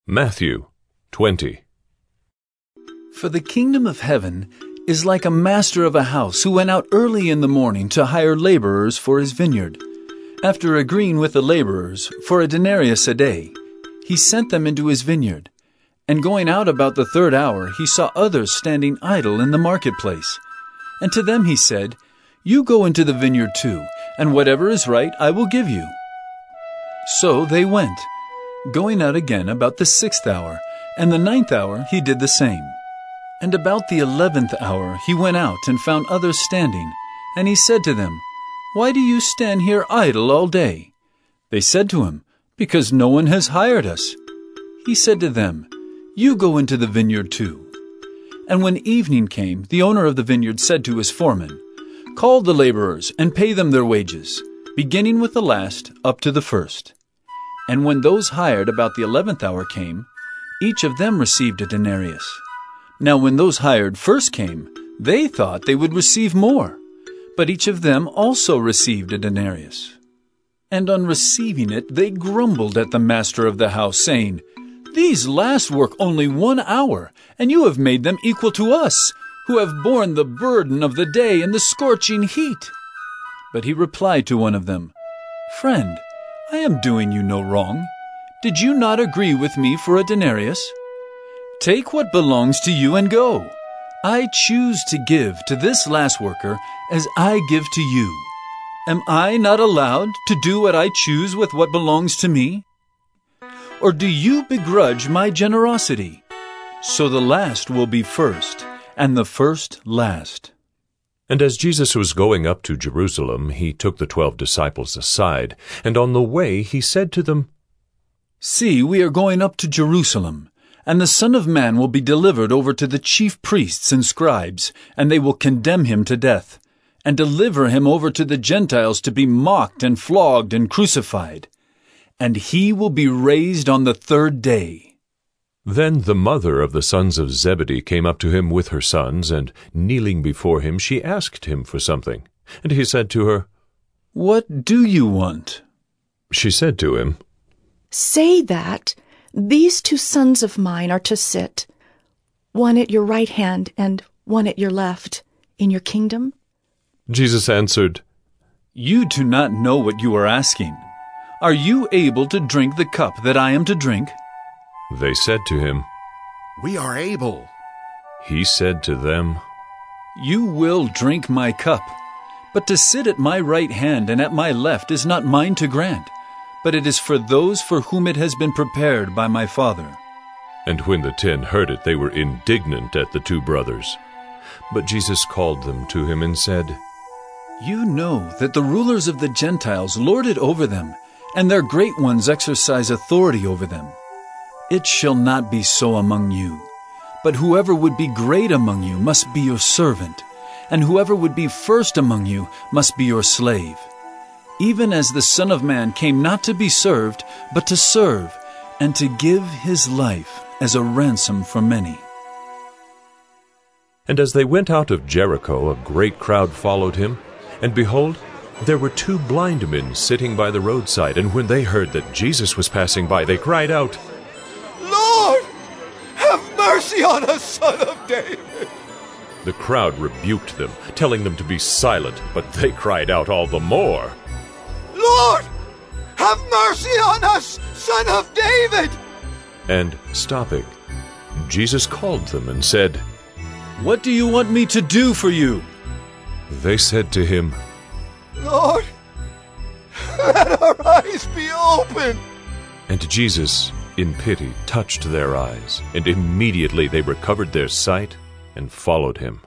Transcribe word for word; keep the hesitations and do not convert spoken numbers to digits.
Matthew twenty. For the kingdom of heaven is like a master of a house who went out early in the morning to hire laborers for his vineyard. After agreeing with the laborers for a denarius a day, he sent them into his vineyard. And going out about the third hour, he saw others standing idle in the marketplace. And to them he said, "You go into the vineyard too, and whatever is right I will give you." So they went, going out again about the sixth hour, and the ninth hour he did the same. And about the eleventh hour he went out and found others standing, and he said to them, "Why do you stand here idle all day?" They said to him, "Because no one has hired us." He said to them, "You go into the vineyard too." And when evening came, the owner of the vineyard said to his foreman, "Call the laborers and pay them their wages, beginning with the last up to the first." And when those hired about the eleventh hour came, each of them received a denarius. Now when those hired first came, they thought they would receive more, but each of them also received a denarius. And on receiving it, they grumbled at the master of the house, saying, "These last work only one hour, and you have made them equal to us, who have borne the burden of the day and the scorching heat." But he replied to one of them, "Friend, I am doing you no wrong. Did you not agree with me for a denarius? Take what belongs to you and go. I choose to give to this last worker as I give to you. Am I not allowed to do what I choose with what belongs to me? Or do you begrudge my generosity? So the last will be first, and the first last." And as Jesus was going up to Jerusalem, he took the twelve disciples aside, and on the way he said to them, "See, we are going up to Jerusalem, and the Son of Man will be delivered over to the chief priests and scribes, and they will condemn him to death, and deliver him over to the Gentiles to be mocked and flogged and crucified. And he will be raised on the third day." Then the mother of the sons of Zebedee came up to him with her sons, and kneeling before him, she asked him for something. And he said to her, "What do you want?" She said to him, "Say that these two sons of mine are to sit, one at your right hand and one at your left, in your kingdom." Jesus answered, "You do not know what you are asking. Are you able to drink the cup that I am to drink?" They said to him, "We are able." He said to them, "You will drink my cup, but to sit at my right hand and at my left is not mine to grant, but it is for those for whom it has been prepared by my Father." And when the ten heard it, they were indignant at the two brothers. But Jesus called them to him and said, "You know that the rulers of the Gentiles lord it over them, and their great ones exercise authority over them. It shall not be so among you, but whoever would be great among you must be your servant, and whoever would be first among you must be your slave. Even as the Son of Man came not to be served, but to serve, and to give his life as a ransom for many." And as they went out of Jericho, a great crowd followed him. And behold, there were two blind men sitting by the roadside. And when they heard that Jesus was passing by, they cried out, "Lord, have mercy on us, Son of David." The crowd rebuked them, telling them to be silent, but they cried out all the more, "Lord, have mercy on us, Son of David." And stopping, Jesus called them and said, "What do you want me to do for you?" They said to him, "Lord, let our eyes be open." And Jesus, in pity, touched their eyes, and immediately they recovered their sight and followed him.